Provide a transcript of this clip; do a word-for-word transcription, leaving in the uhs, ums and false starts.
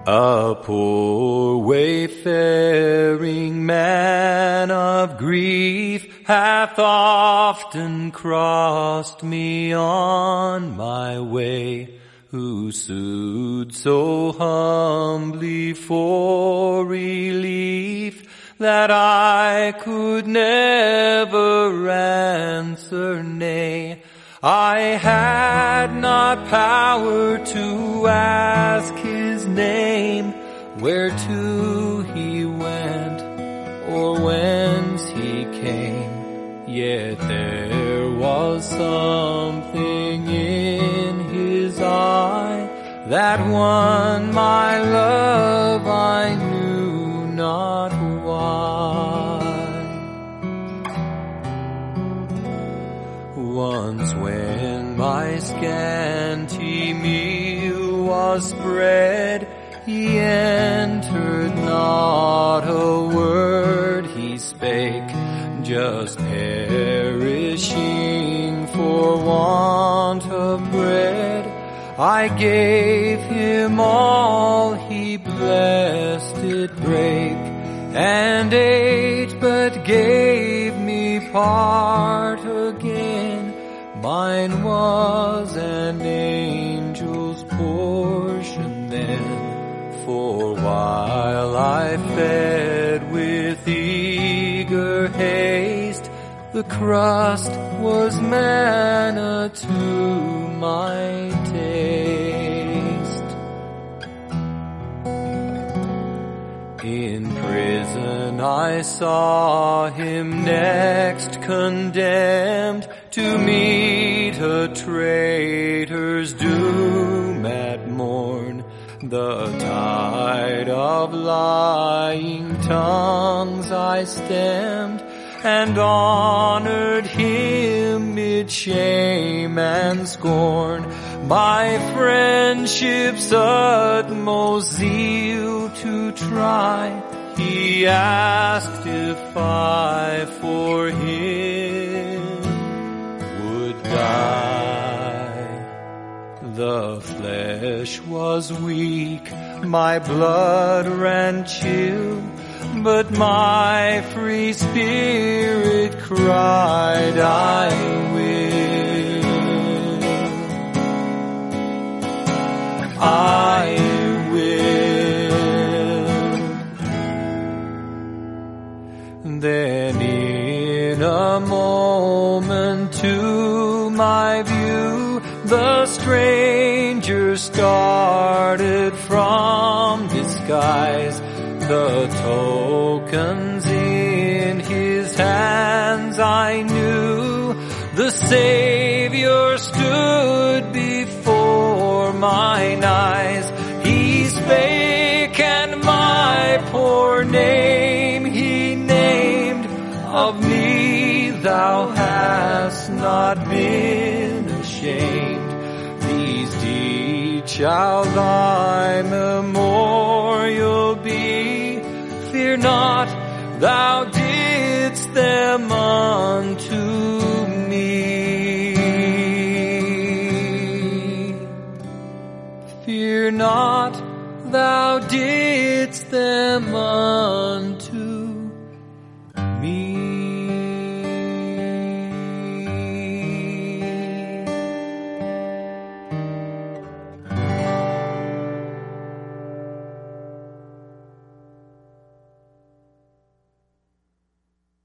A poor wayfaring man of grief hath often crossed me on my way, who sued so humbly for relief that I could never answer nay. I had not power to ask his name, where to he went, or whence he came. Yet there was something in his eye that won my love, I knew not why. Once when my scanty meal was spread, he entered, not a word he spake, just perishing for want of bread. I gave him all, he blessed it break, and ate, but gave me part again. Mine was an angel's portion then, for while I fed with eager haste, the crust was manna to my taste. In prison I saw him next condemned to meet a traitor's doom at morn. The tide of lying tongues I stemmed, and honored him mid shame and scorn. My friendship's utmost zeal to try, he asked if I for him would die. The flesh was weak, my blood ran chill, but my free spirit cried, I will, I will. Then in a moment to my view, the stranger started from disguise. The tokens in his hands I knew, the Savior stood before mine eyes. He spake and my poor name he named, of me thou hast not been ashamed. These deeds shall thy memorial be. Fear not, thou didst them unto me. Fear not, thou didst them unto